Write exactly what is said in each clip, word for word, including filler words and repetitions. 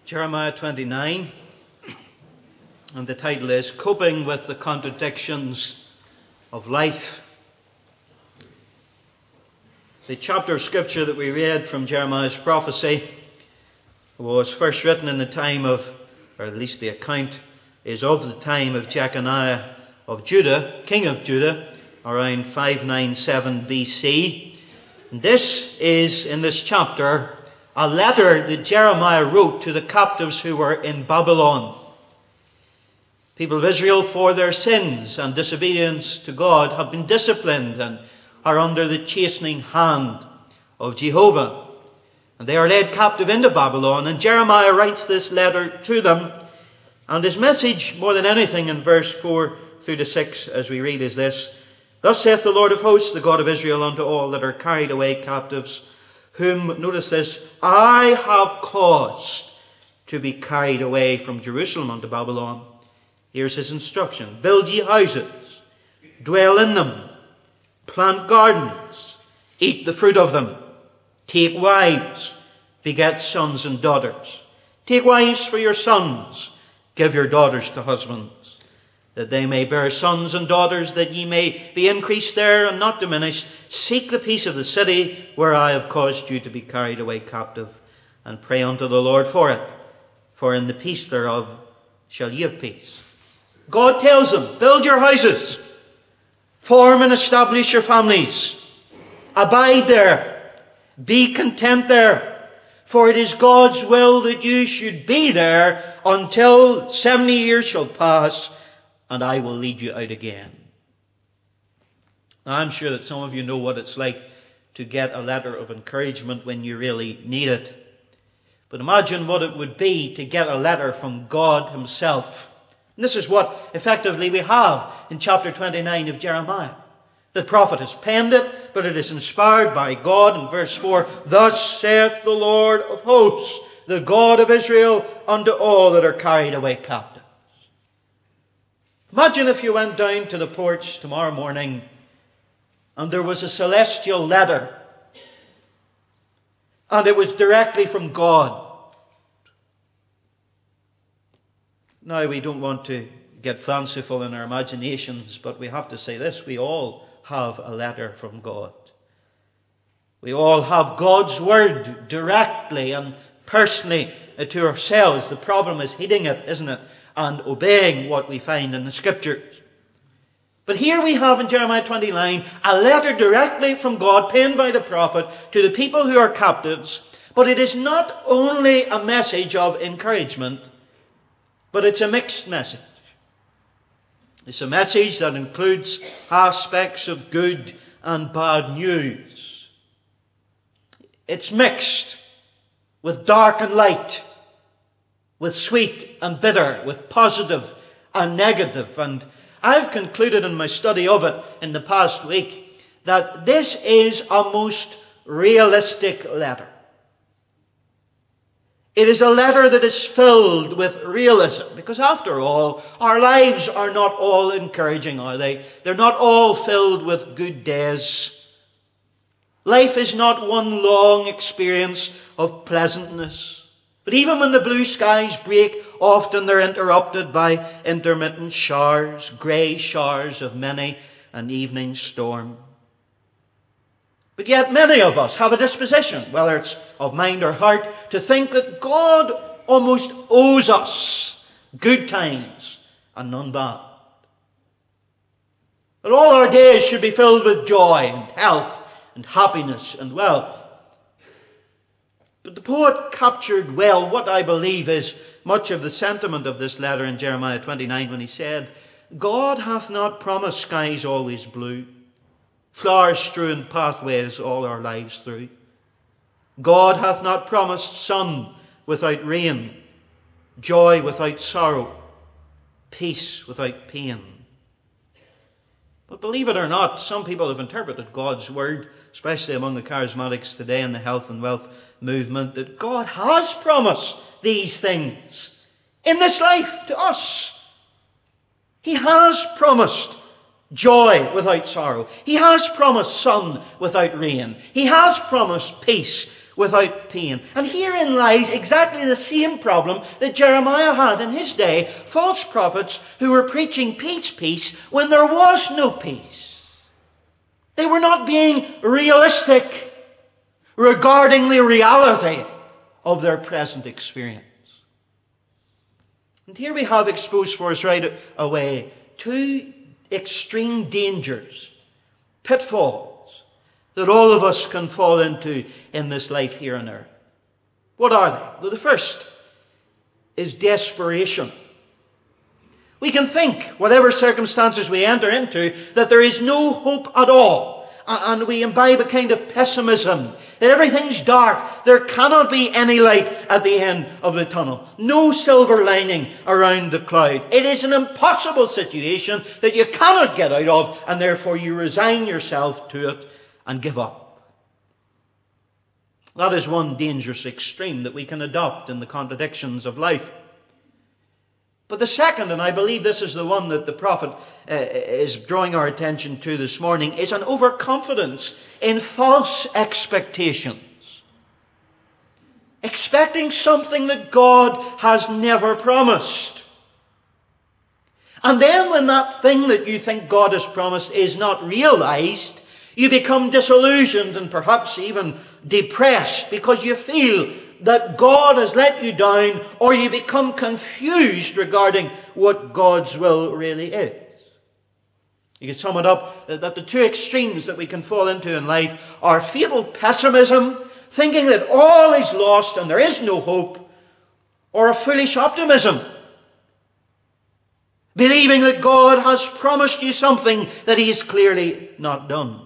Jeremiah twenty-nine, and the title is Coping with the Contradictions of Life. The chapter of scripture that we read from Jeremiah's prophecy was first written in the time of, or at least the account is of the time of Jeconiah of Judah, king of Judah, around five ninety-seven B C. And this is, in this chapter, a letter that Jeremiah wrote to the captives who were in Babylon. People of Israel, for their sins and disobedience to God, have been disciplined and are under the chastening hand of Jehovah. And they are led captive into Babylon. And Jeremiah writes this letter to them. And his message, more than anything, in verse four through to six, as we read, is this: Thus saith the Lord of hosts, the God of Israel, unto all that are carried away captives, whom, notice this, I have caused to be carried away from Jerusalem unto Babylon. Here's his instruction: Build ye houses, dwell in them, plant gardens, eat the fruit of them, take wives, beget sons and daughters. Take wives for your sons, give your daughters to husbands, that they may bear sons and daughters, that ye may be increased there and not diminished. Seek the peace of the city where I have caused you to be carried away captive, and pray unto the Lord for it, for in the peace thereof shall ye have peace. God tells them, build your houses, form and establish your families, abide there, be content there, for it is God's will that you should be there until seventy years shall pass, and I will lead you out again. Now, I'm sure that some of you know what it's like to get a letter of encouragement when you really need it. But imagine what it would be to get a letter from God himself. And this is what effectively we have in chapter twenty-nine of Jeremiah. The prophet has penned it, but it is inspired by God. In verse four, Thus saith the Lord of hosts, the God of Israel, unto all that are carried away captive. Imagine if you went down to the porch tomorrow morning and there was a celestial letter, and it was directly from God. Now, we don't want to get fanciful in our imaginations, but we have to say this: we all have a letter from God. We all have God's word directly and personally to ourselves. The problem is heeding it, isn't it? And obeying what we find in the scriptures. But here we have in Jeremiah twenty-nine a letter directly from God, penned by the prophet to the people who are captives. But it is not only a message of encouragement, but it's a mixed message. It's a message that includes aspects of good and bad news. It's mixed with dark and light, with sweet and bitter, with positive and negative. And I've concluded in my study of it in the past week that this is a most realistic letter. It is a letter that is filled with realism, because after all, our lives are not all encouraging, are they? They're not all filled with good days. Life is not one long experience of pleasantness. But even when the blue skies break, often they're interrupted by intermittent showers, grey showers of many an evening storm. But yet many of us have a disposition, whether it's of mind or heart, to think that God almost owes us good times and none bad. That all our days should be filled with joy and health and happiness and wealth. But the poet captured well what I believe is much of the sentiment of this letter in Jeremiah twenty-nine when he said, God hath not promised skies always blue, flower-strewn pathways all our lives through. God hath not promised sun without rain, joy without sorrow, peace without pain. But believe it or not, some people have interpreted God's word, especially among the charismatics today in the health and wealth movement, that God has promised these things in this life to us. He has promised joy without sorrow. He has promised sun without rain. He has promised peace without pain. And herein lies exactly the same problem that Jeremiah had in his day. False prophets who were preaching peace, peace, when there was no peace. They were not being realistic regarding the reality of their present experience. And here we have exposed for us right away two extreme dangers, pitfalls, that all of us can fall into in this life here on earth. What are they? Well, the first is desperation. We can think, whatever circumstances we enter into, that there is no hope at all. And we imbibe a kind of pessimism, that everything's dark. There cannot be any light at the end of the tunnel. No silver lining around the cloud. It is an impossible situation that you cannot get out of, and therefore you resign yourself to it and give up. That is one dangerous extreme that we can adopt in the contradictions of life. But the second, and I believe this is the one that the prophet uh, is drawing our attention to this morning, is an overconfidence in false expectations. Expecting something that God has never promised. And then when that thing that you think God has promised is not realized, you become disillusioned and perhaps even depressed because you feel that God has let you down, or you become confused regarding what God's will really is. You can sum it up that the two extremes that we can fall into in life are fatal pessimism, thinking that all is lost and there is no hope, or a foolish optimism, believing that God has promised you something that he has clearly not done.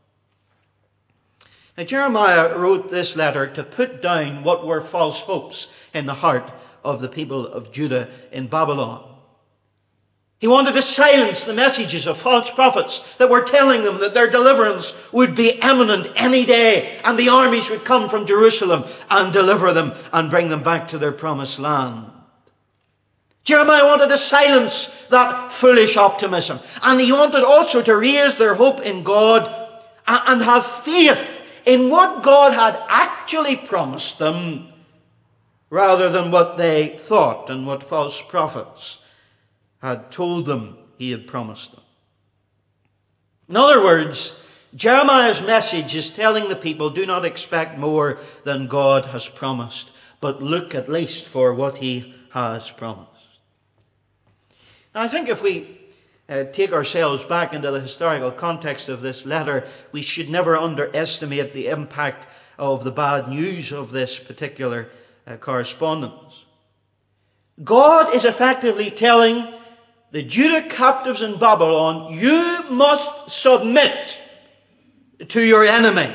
Now, Jeremiah wrote this letter to put down what were false hopes in the heart of the people of Judah in Babylon. He wanted to silence the messages of false prophets that were telling them that their deliverance would be imminent any day, and the armies would come from Jerusalem and deliver them and bring them back to their promised land. Jeremiah wanted to silence that foolish optimism, and he wanted also to raise their hope in God and have faith in what God had actually promised them, rather than what they thought and what false prophets had told them he had promised them. In other words, Jeremiah's message is telling the people, do not expect more than God has promised, but look at least for what he has promised. Now, I think if we Uh, take ourselves back into the historical context of this letter, we should never underestimate the impact of the bad news of this particular uh, correspondence. God is effectively telling the Judah captives in Babylon, you must submit to your enemy.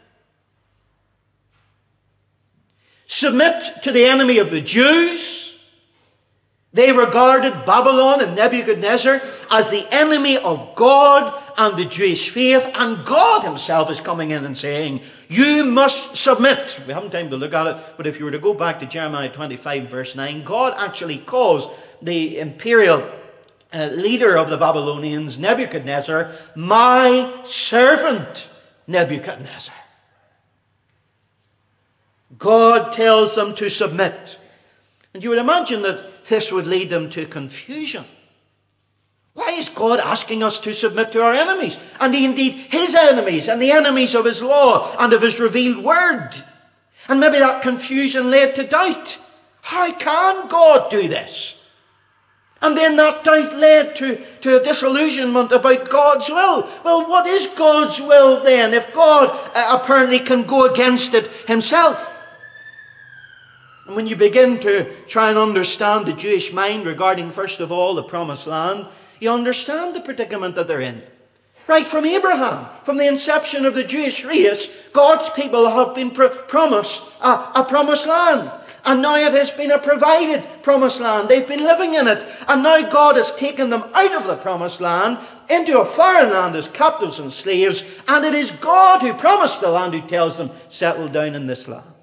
Submit to the enemy of the Jews. They regarded Babylon and Nebuchadnezzar as the enemy of God and the Jewish faith, and God himself is coming in and saying, you must submit. We haven't time to look at it, but if you were to go back to Jeremiah twenty-five verse nine, God actually calls the imperial uh, leader of the Babylonians, Nebuchadnezzar, my servant Nebuchadnezzar. God tells them to submit. And you would imagine that this would lead them to confusion. Why is God asking us to submit to our enemies? And indeed his enemies and the enemies of his law and of his revealed word. And maybe that confusion led to doubt. How can God do this? And then that doubt led to, to a disillusionment about God's will. Well, what is God's will then if God uh, apparently can go against it himself? And when you begin to try and understand the Jewish mind regarding, first of all, the promised land, you understand the predicament that they're in. Right from Abraham, from the inception of the Jewish race, God's people have been pro- promised a, a promised land. And now it has been a provided promised land. They've been living in it. And now God has taken them out of the promised land into a foreign land as captives and slaves. And it is God who promised the land who tells them, settle down in this land.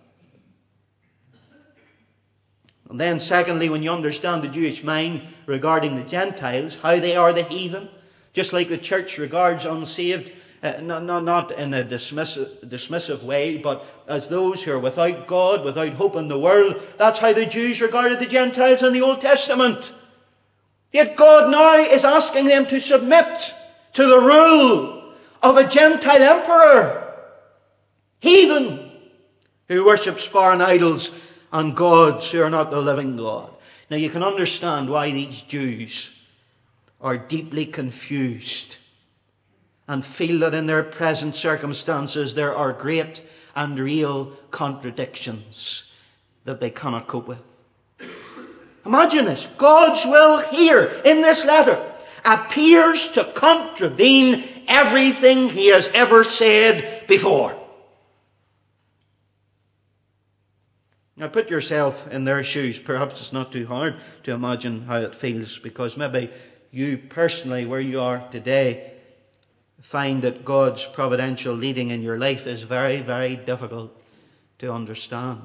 And then secondly, when you understand the Jewish mind regarding the Gentiles, how they are the heathen, just like the church regards unsaved uh, not, not, not in a dismissive, dismissive way, but as those who are without God, without hope in the world. That's how the Jews regarded the Gentiles in the Old Testament. Yet God now is asking them to submit to the rule of a Gentile emperor, heathen, who worships foreign idols and gods who are not the living God. Now you can understand why these Jews are deeply confused and feel that in their present circumstances there are great and real contradictions that they cannot cope with. Imagine this. God's will here in this letter appears to contravene everything he has ever said before. Now put yourself in their shoes. Perhaps it's not too hard to imagine how it feels, because maybe you personally, where you are today, find that God's providential leading in your life is very, very difficult to understand.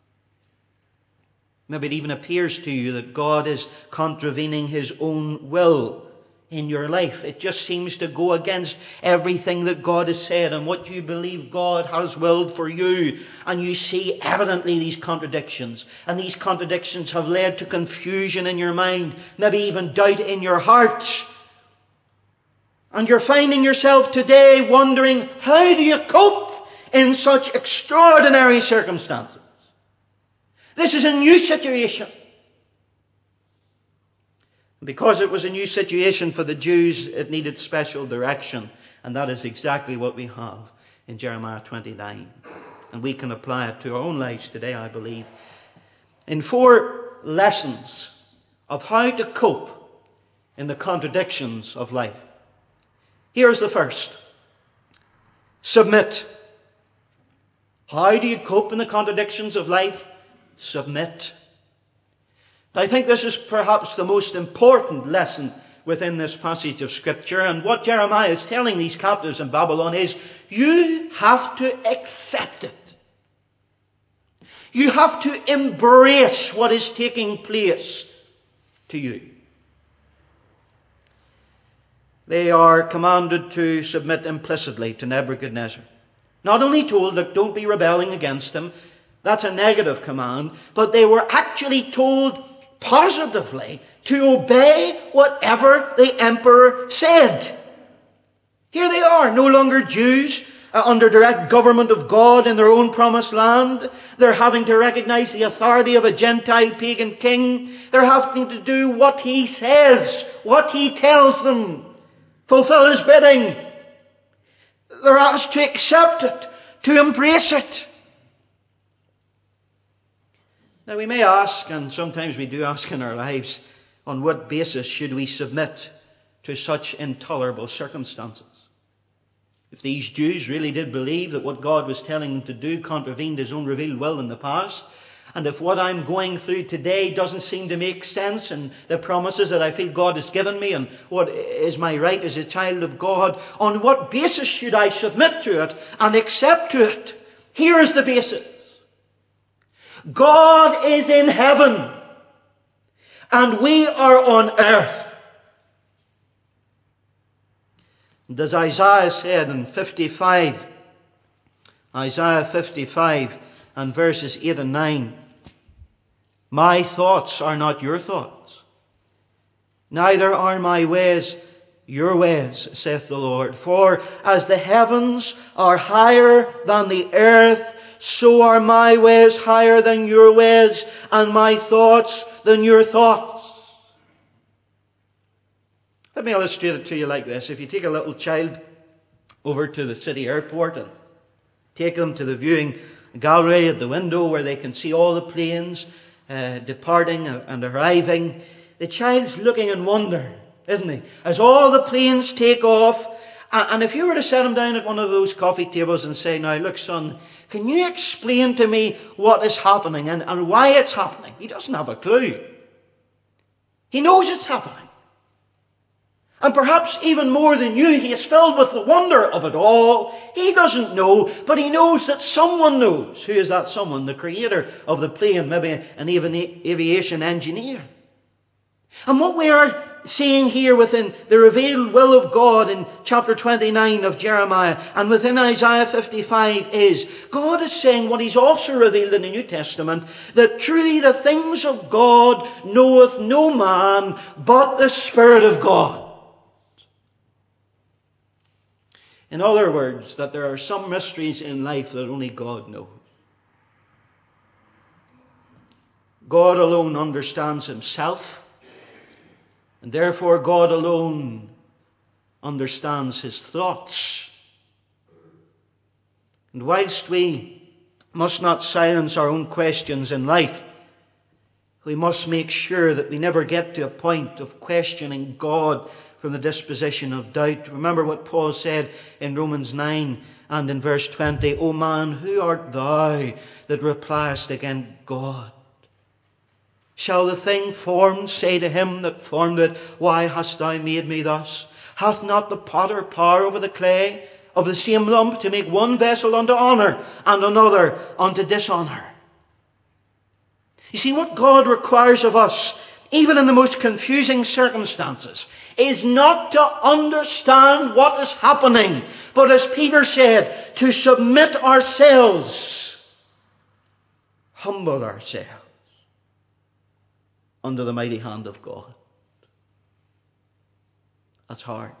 Maybe it even appears to you that God is contravening his own will in your life. It just seems to go against everything that God has said and what you believe God has willed for you. And you see evidently these contradictions. And these contradictions have led to confusion in your mind, maybe even doubt in your heart. And you're finding yourself today wondering, how do you cope in such extraordinary circumstances? This is a new situation. Because it was a new situation for the Jews, it needed special direction. And that is exactly what we have in Jeremiah twenty-nine. And we can apply it to our own lives today, I believe. In four lessons of how to cope in the contradictions of life. Here's the first. Submit. How do you cope in the contradictions of life? Submit. I think this is perhaps the most important lesson within this passage of Scripture. And what Jeremiah is telling these captives in Babylon is, you have to accept it. You have to embrace what is taking place to you. They are commanded to submit implicitly to Nebuchadnezzar. Not only told that don't be rebelling against him, that's a negative command, but they were actually told positively to obey whatever the emperor said. Here they are, no longer Jews, uh, under direct government of God in their own promised land. They're having to recognize the authority of a Gentile pagan king. They're having to do what he says, what he tells them. Fulfill his bidding. They're asked to accept it, to embrace it. Now we may ask, and sometimes we do ask in our lives, on what basis should we submit to such intolerable circumstances? If these Jews really did believe that what God was telling them to do contravened his own revealed will in the past, and if what I'm going through today doesn't seem to make sense, and the promises that I feel God has given me, and what is my right as a child of God, on what basis should I submit to it and accept to it? Here is the basis. God is in heaven, and we are on earth. And as Isaiah said in fifty-five, Isaiah fifty-five and verses eight and nine, my thoughts are not your thoughts, neither are my ways your ways, saith the Lord. For as the heavens are higher than the earth, so are my ways higher than your ways, and my thoughts than your thoughts. Let me illustrate it to you like this. If you take a little child over to the city airport and take them to the viewing gallery at the window where they can see all the planes uh, departing and arriving, the child's looking in wonder, isn't he? As all the planes take off. And if you were to set him down at one of those coffee tables and say, now look son, can you explain to me what is happening and, and why it's happening? He doesn't have a clue. He knows it's happening. And perhaps even more than you, he is filled with the wonder of it all. He doesn't know, but he knows that someone knows. Who is that someone? The creator of the plane, maybe an aviation engineer. And what we are seeing here within the revealed will of God in chapter twenty-nine of Jeremiah and within Isaiah fifty-five is, God is saying what he's also revealed in the New Testament, that truly the things of God knoweth no man but the Spirit of God. In other words, that there are some mysteries in life that only God knows. God alone understands himself, and therefore God alone understands his thoughts. And whilst we must not silence our own questions in life, we must make sure that we never get to a point of questioning God from the disposition of doubt. Remember what Paul said in Romans nine and in verse twenty, O man, who art thou that repliest against God? Shall the thing formed say to him that formed it, why hast thou made me thus? Hath not the potter power over the clay of the same lump to make one vessel unto honour and another unto dishonour? You see, what God requires of us, even in the most confusing circumstances, is not to understand what is happening, but as Peter said, to submit ourselves, humble ourselves under the mighty hand of God. That's hard.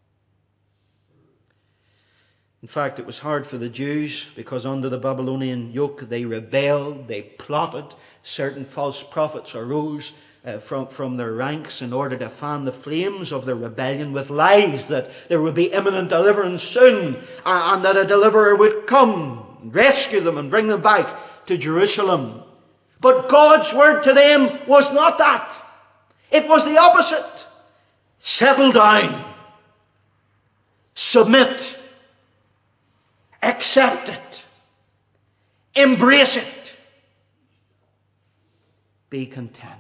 In fact, it was hard for the Jews because under the Babylonian yoke they rebelled, they plotted. Certain false prophets arose uh, from, from their ranks in order to fan the flames of their rebellion with lies that there would be imminent deliverance soon uh, and that a deliverer would come, rescue them and bring them back to Jerusalem. But God's word to them was not that. It was the opposite. Settle down. Submit. Accept it. Embrace it. Be content.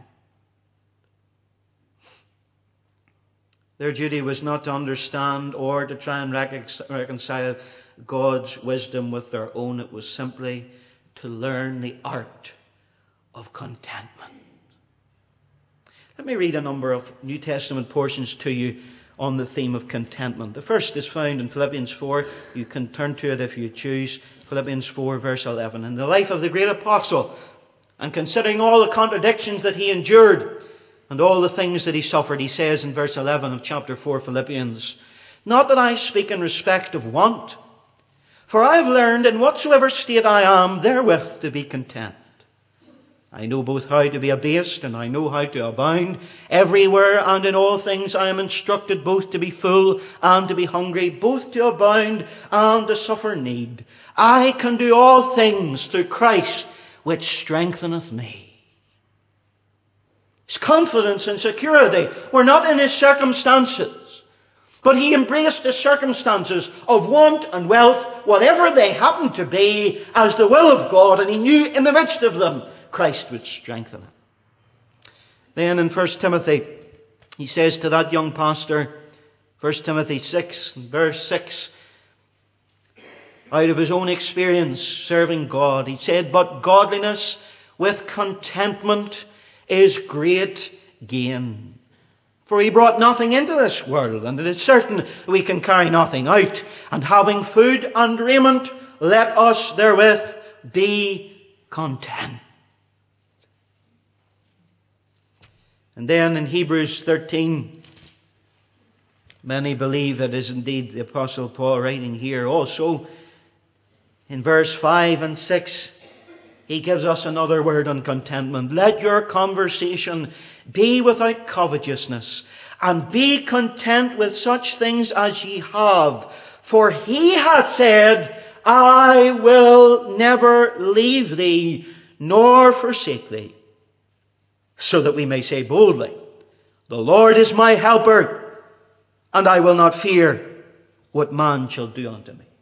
Their duty was not to understand or to try and reconcile God's wisdom with their own. It was simply to learn the art of contentment. Let me read a number of New Testament portions to you on the theme of contentment. The first is found in Philippians four. You can turn to it if you choose. Philippians four verse eleven. In the life of the great apostle, and considering all the contradictions that he endured and all the things that he suffered, he says in verse eleven of chapter four Philippians, not that I speak in respect of want, for I have learned in whatsoever state I am therewith to be content. I know both how to be abased and I know how to abound. Everywhere and in all things I am instructed both to be full and to be hungry, both to abound and to suffer need. I can do all things through Christ which strengtheneth me. His confidence and security were not in his circumstances, but he embraced the circumstances of want and wealth, whatever they happened to be, as the will of God, and he knew in the midst of them Christ would strengthen it. Then in First Timothy, he says to that young pastor, First Timothy six, verse six, out of his own experience serving God, he said, but godliness with contentment is great gain. For he brought nothing into this world, and it is certain we can carry nothing out. And having food and raiment, let us therewith be content. And then in Hebrews thirteen, many believe it is indeed the Apostle Paul writing here also. In verse five and six, he gives us another word on contentment. Let your conversation be without covetousness, and be content with such things as ye have. For he hath said, I will never leave thee, nor forsake thee. So that we may say boldly, the Lord is my helper, and I will not fear what man shall do unto me.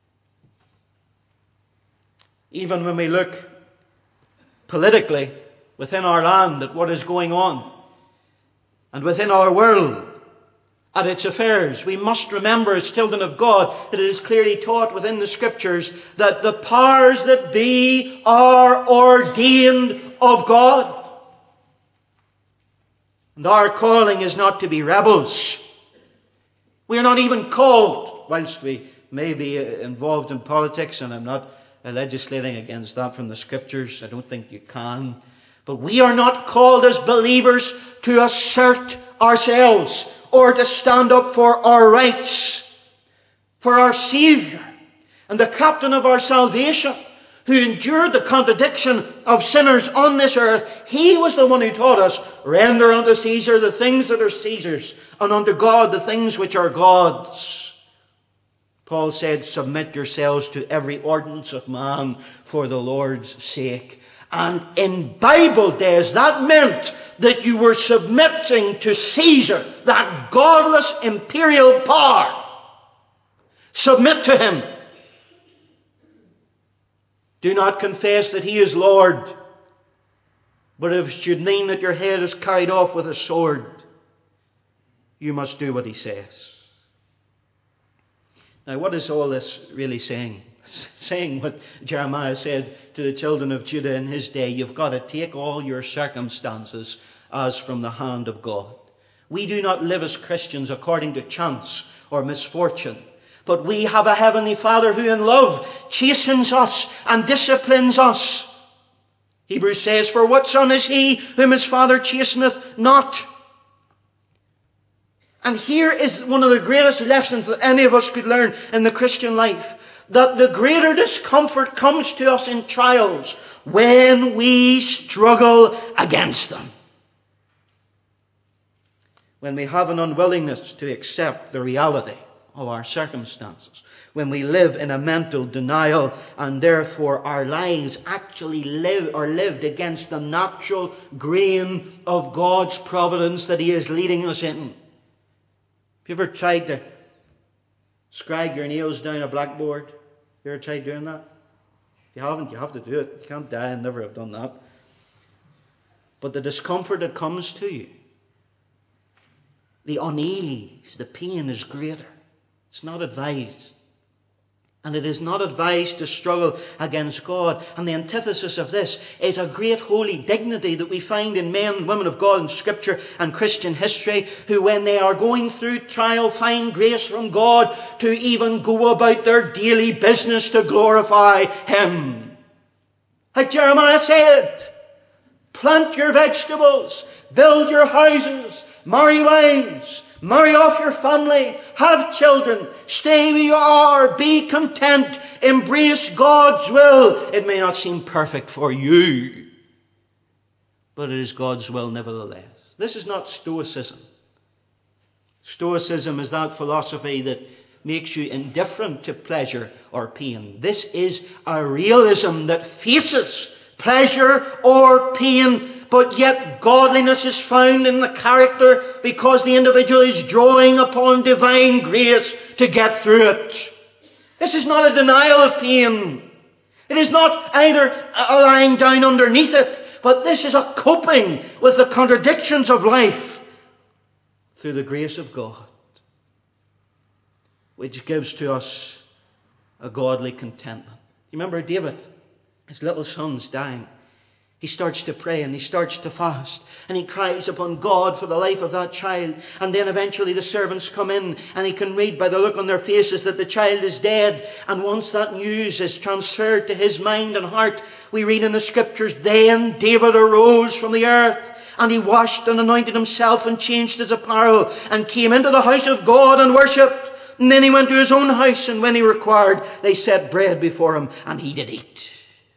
Even when we look politically within our land at what is going on, and within our world at its affairs, we must remember as children of God that it is clearly taught within the Scriptures that the powers that be are ordained of God. And our calling is not to be rebels. We are not even called, whilst we may be involved in politics, and I'm not legislating against that from the Scriptures. I don't think you can. But we are not called as believers to assert ourselves or to stand up for our rights. For our Saviour and the captain of our salvation, who endured the contradiction of sinners on this earth, he was the one who taught us, render unto Caesar the things that are Caesar's, and unto God the things which are God's. Paul said, submit yourselves to every ordinance of man for the Lord's sake. And in Bible days, that meant that you were submitting to Caesar, that godless imperial power. Submit to him. Do not confess that he is Lord. But if it should mean that your head is carried off with a sword, you must do what he says. Now, what is all this really saying? Saying what Jeremiah said to the children of Judah in his day. You've got to take all your circumstances as from the hand of God. We do not live as Christians according to chance or misfortune. But we have a heavenly Father who in love chastens us and disciplines us. Hebrews says, for what son is he whom his father chasteneth not? And here is one of the greatest lessons that any of us could learn in the Christian life. That the greater discomfort comes to us in trials when we struggle against them. When we have an unwillingness to accept the reality of our circumstances. When we live in a mental denial and therefore our lives actually live or lived against the natural grain of God's providence that he is leading us in. Have you ever tried to scribe your nails down a blackboard? You ever tried doing that? If you haven't, you have to do it. You can't die and never have done that. But the discomfort that comes to you, the unease, the pain is greater. It's not advised. And it is not advised to struggle against God. And the antithesis of this is a great holy dignity that we find in men and women of God in Scripture and Christian history, who when they are going through trial find grace from God to even go about their daily business to glorify him. Like Jeremiah said, plant your vegetables, build your houses, marry wives, marry off your family, have children, stay where you are, be content, embrace God's will. It may not seem perfect for you, but it is God's will nevertheless. This is not Stoicism. Stoicism is that philosophy that makes you indifferent to pleasure or pain. This is a realism that faces pleasure or pain, but yet godliness is found in the character because the individual is drawing upon divine grace to get through it. This is not a denial of pain. It is not either a lying down underneath it, but this is a coping with the contradictions of life through the grace of God, which gives to us a godly contentment. You remember David? His little son's dying. He starts to pray and he starts to fast and he cries upon God for the life of that child. And then eventually the servants come in and he can read by the look on their faces that the child is dead. And once that news is transferred to his mind and heart, we read in the Scriptures, then David arose from the earth and he washed and anointed himself and changed his apparel and came into the house of God and worshipped. And then he went to his own house, and when he required, they set bread before him and he did eat.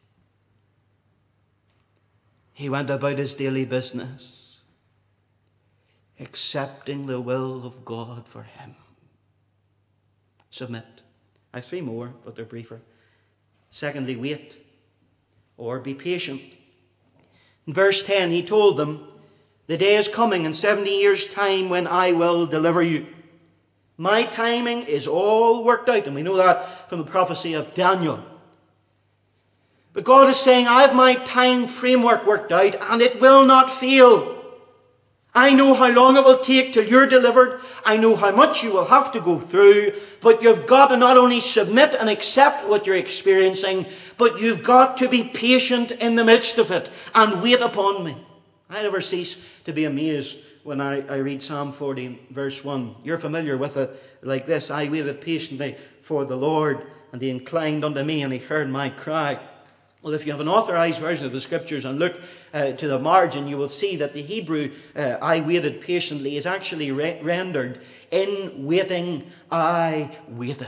He went about his daily business, accepting the will of God for him. Submit. I have three more, but they're briefer. Secondly, wait, or be patient. In verse ten, he told them, the day is coming in seventy years' time when I will deliver you. My timing is all worked out, and we know that from the prophecy of Daniel. But God is saying, I have my time framework worked out and it will not fail. I know how long it will take till you're delivered. I know how much you will have to go through. But you've got to not only submit and accept what you're experiencing, but you've got to be patient in the midst of it and wait upon me. I never cease to be amazed when I, I read Psalm forty, verse one. You're familiar with it like this. I waited patiently for the Lord, and he inclined unto me, and he heard my cry. Well, if you have an authorized version of the Scriptures and look uh, to the margin, you will see that the Hebrew, uh, I waited patiently, is actually re- rendered, in waiting I waited.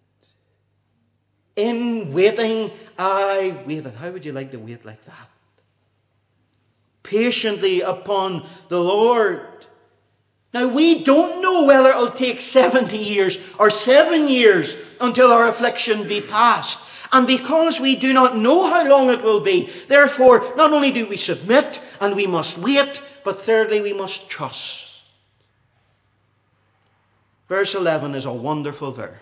In waiting I waited. How would you like to wait like that? Patiently upon the Lord. Now, we don't know whether it'll take seventy years or seven years until our affliction be past. And because we do not know how long it will be, therefore, not only do we submit and we must wait, but thirdly, we must trust. Verse eleven is a wonderful verse.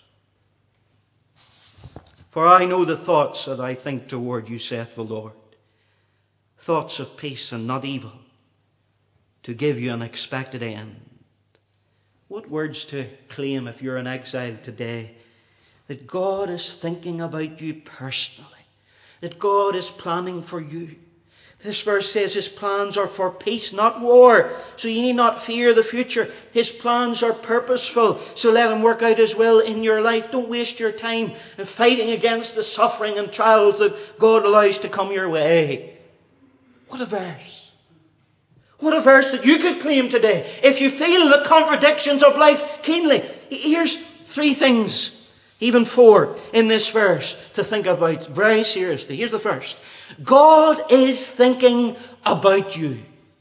For I know the thoughts that I think toward you, saith the Lord. Thoughts of peace and not evil, to give you an expected end. What words to claim if you're in exile today? That God is thinking about you personally. That God is planning for you. This verse says his plans are for peace, not war. So you need not fear the future. His plans are purposeful. So let him work out his will in your life. Don't waste your time in fighting against the suffering and trials that God allows to come your way. What a verse. What a verse that you could claim today. If you feel the contradictions of life keenly, here's three things, even four, in this verse to think about very seriously. Here's the first. God is thinking about you.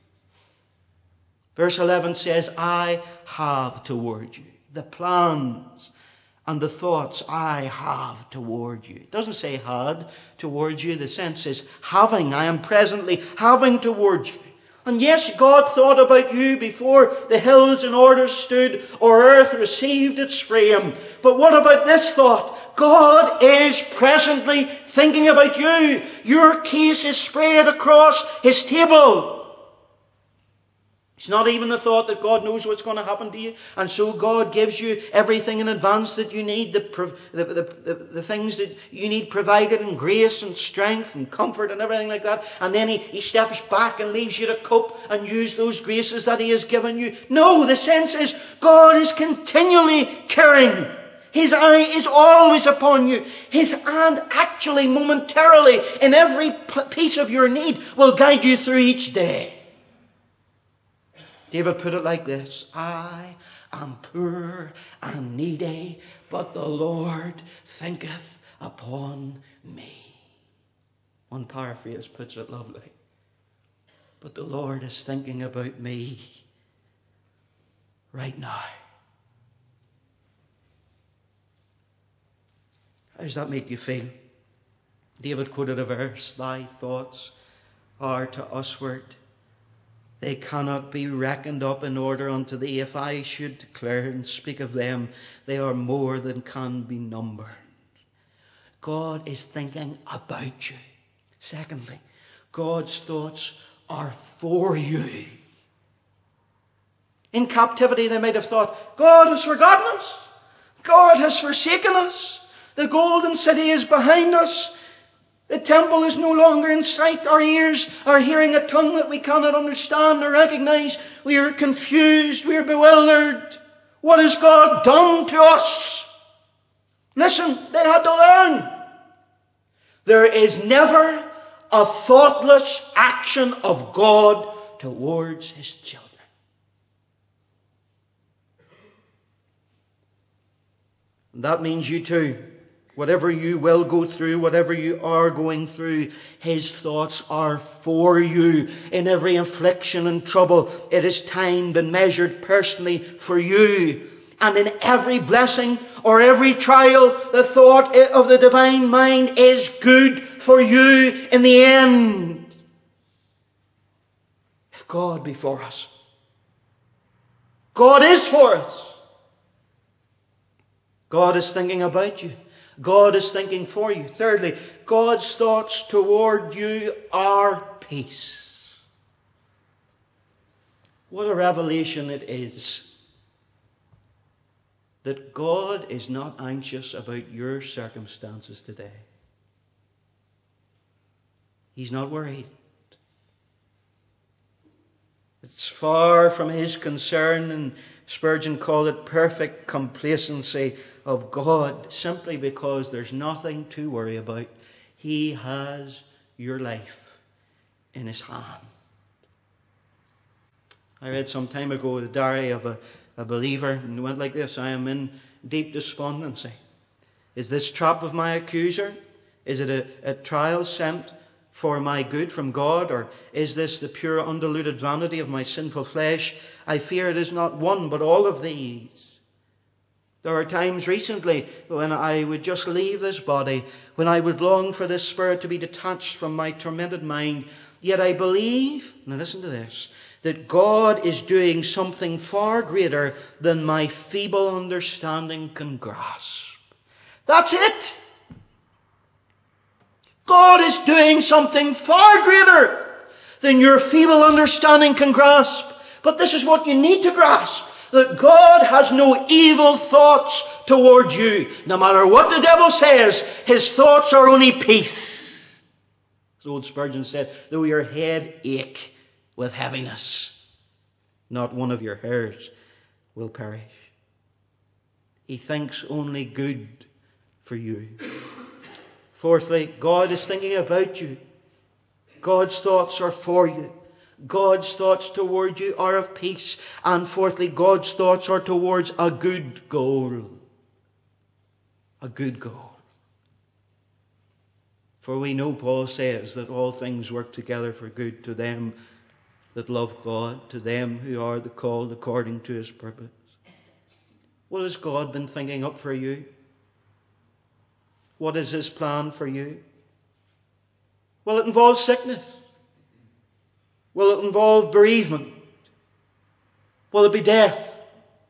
Verse eleven says, I have toward you the plans and the thoughts I have toward you. It doesn't say had toward you. The sense is having. I am presently having toward you. And yes, God thought about you before the hills in order stood or earth received its frame. But what about this thought? God is presently thinking about you. Your case is spread across his table. It's not even the thought that God knows what's going to happen to you. And so God gives you everything in advance that you need. The, the, the, the, the things that you need provided in grace and strength and comfort and everything like that. And then he, he steps back and leaves you to cope and use those graces that he has given you. No, the sense is God is continually caring. His eye is always upon you. His hand actually momentarily in every piece of your need will guide you through each day. David put it like this. I am poor and needy, but the Lord thinketh upon me. One paraphrase puts it lovely. But the Lord is thinking about me right now. How does that make you feel? David quoted a verse. Thy thoughts are to usward. They cannot be reckoned up in order unto thee. If I should declare and speak of them, they are more than can be numbered. God is thinking about you. Secondly, God's thoughts are for you. In captivity, they might have thought, God has forgotten us. God has forsaken us. The golden city is behind us. The temple is no longer in sight. Our ears are hearing a tongue that we cannot understand or recognize. We are confused. We are bewildered. What has God done to us? Listen, they had to learn. There is never a thoughtless action of God towards his children. And that means you too. Whatever you will go through, whatever you are going through, his thoughts are for you. In every affliction and trouble, it is timed and measured personally for you. And in every blessing or every trial, the thought of the divine mind is good for you in the end. If God be for us, God is for us. God is thinking about you. God is thinking for you. Thirdly, God's thoughts toward you are peace. What a revelation it is that God is not anxious about your circumstances today. He's not worried. far from his concern, and Spurgeon called it perfect complacency of God, simply because there's nothing to worry about. He has your life in his hand. I read some time ago the diary of a, a believer, and it went like this: I am in deep despondency. Is this trap of my accuser? Is it a, a trial sent for my good from God? Or is this the pure undiluted vanity of my sinful flesh? I fear it is not one, but all of these. There are times recently when I would just leave this body, when I would long for this spirit to be detached from my tormented mind. Yet I believe, now listen to this, that God is doing something far greater than my feeble understanding can grasp. That's it. God is doing something far greater than your feeble understanding can grasp. But this is what you need to grasp: that God has no evil thoughts toward you. No matter what the devil says, his thoughts are only peace. As old Spurgeon said, though your head ache with heaviness, not one of your hairs will perish. He thinks only good for you. Fourthly, God is thinking about you. God's thoughts are for you. God's thoughts toward you are of peace. And fourthly, God's thoughts are towards a good goal. A good goal. For we know Paul says that all things work together for good to them that love God, to them who are the called according to his purpose. What has God been thinking up for you? What is his plan for you? Will it involve sickness? Will it involve bereavement? Will it be death?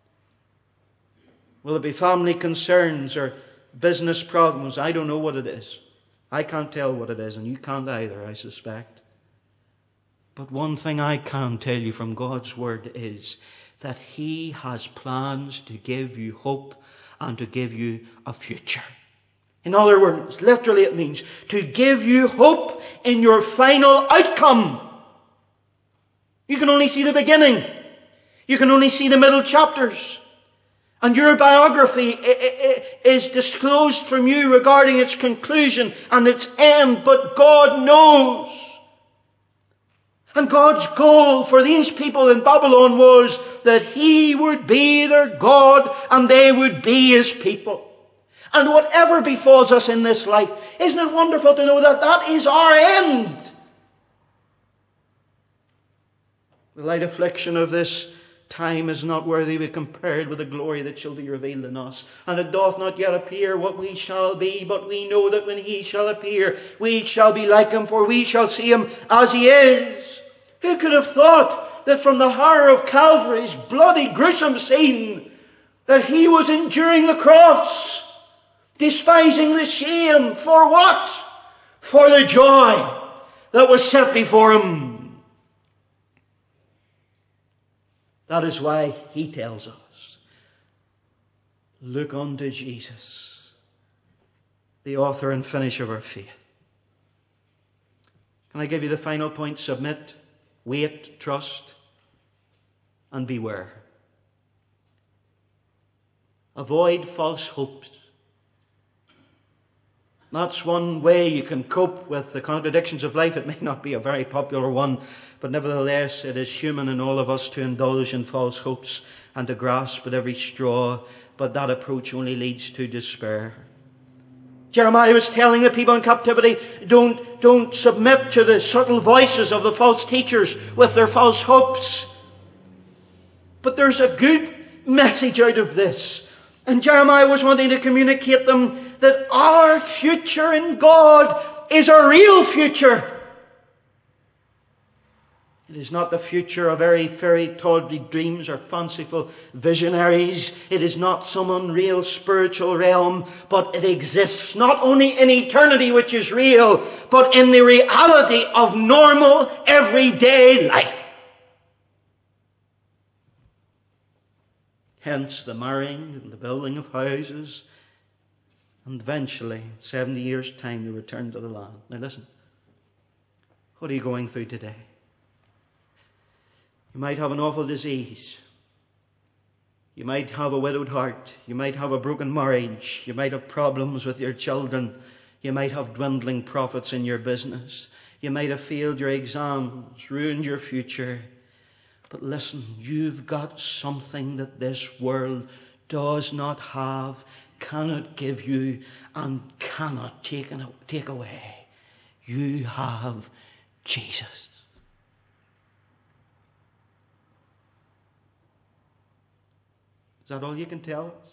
Will it be family concerns or business problems? I don't know what it is. I can't tell what it is, and you can't either, I suspect. But one thing I can tell you from God's word is that he has plans to give you hope and to give you a future. In other words, literally it means to give you hope in your final outcome. You can only see the beginning. You can only see the middle chapters. And your biography is disclosed from you regarding its conclusion and its end. But God knows. And God's goal for these people in Babylon was that he would be their God and they would be his people. And whatever befalls us in this life, isn't it wonderful to know that that is our end? The light affliction of this time is not worthy to be compared with the glory that shall be revealed in us. And it doth not yet appear what we shall be, but we know that when he shall appear, we shall be like him, for we shall see him as he is. Who could have thought that from the horror of Calvary's bloody, gruesome scene, that he was enduring the cross, despising the shame, for what? For the joy that was set before him. That is why he tells us, look unto Jesus, the author and finisher of our faith. Can I give you the final point? Submit, wait, trust, and beware. Avoid false hopes. That's one way you can cope with the contradictions of life. It may not be a very popular one, but nevertheless it is human in all of us to indulge in false hopes and to grasp at every straw, but that approach only leads to despair. Jeremiah was telling the people in captivity, don't, don't submit to the subtle voices of the false teachers with their false hopes. But there's a good message out of this. And Jeremiah was wanting to communicate them that our future in God is a real future. It is not the future of airy, fairy, tawdry dreams or fanciful visionaries. It is not some unreal spiritual realm, but it exists not only in eternity, which is real, but in the reality of normal, everyday life. Hence the marrying and the building of houses, and eventually, in seventy years' time, the return to the land. Now listen, what are you going through today? You might have an awful disease. You might have a widowed heart. You might have a broken marriage. You might have problems with your children. You might have dwindling profits in your business. You might have failed your exams, ruined your future. But listen, you've got something that this world does not have, cannot give you, and cannot take, take away. You have Jesus. Is that all you can tell us?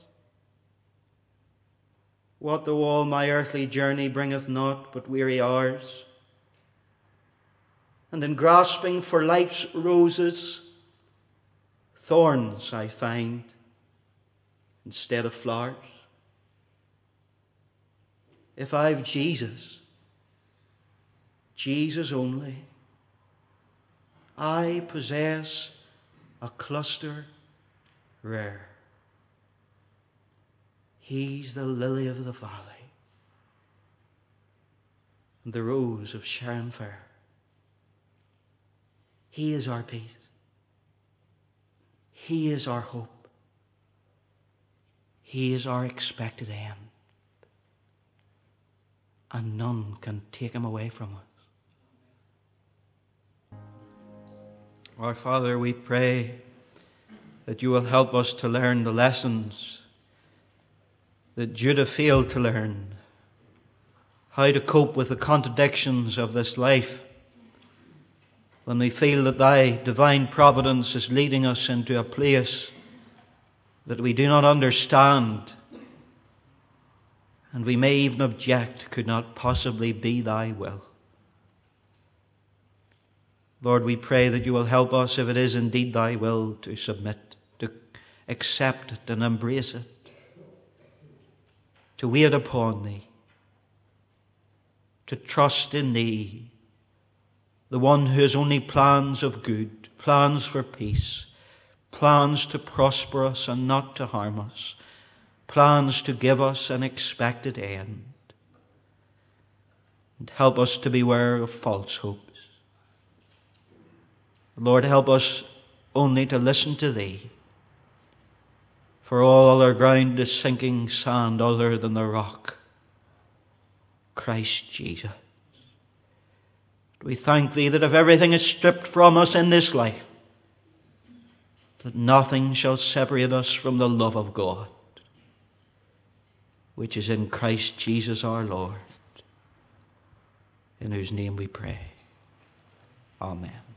What though all my earthly journey bringeth naught but weary hours? And in grasping for life's roses, thorns I find instead of flowers. If I've Jesus, Jesus only, I possess a cluster rare. He's the lily of the valley and the rose of Sharon fair. He is our peace. He is our hope. He is our expected end. And none can take him away from us. Our Father, we pray that you will help us to learn the lessons that Judah failed to learn, how to cope with the contradictions of this life when we feel that thy divine providence is leading us into a place that we do not understand, and we may even object could not possibly be thy will. Lord, we pray that you will help us, if it is indeed thy will, to submit, to accept it and embrace it, to wait upon thee, to trust in thee, the one who has only plans of good, plans for peace, plans to prosper us and not to harm us, plans to give us an expected end. And help us to beware of false hopes. Lord, help us only to listen to thee, for all other ground is sinking sand other than the rock, Christ Jesus. We thank thee that if everything is stripped from us in this life, that nothing shall separate us from the love of God, which is in Christ Jesus our Lord, in whose name we pray. Amen.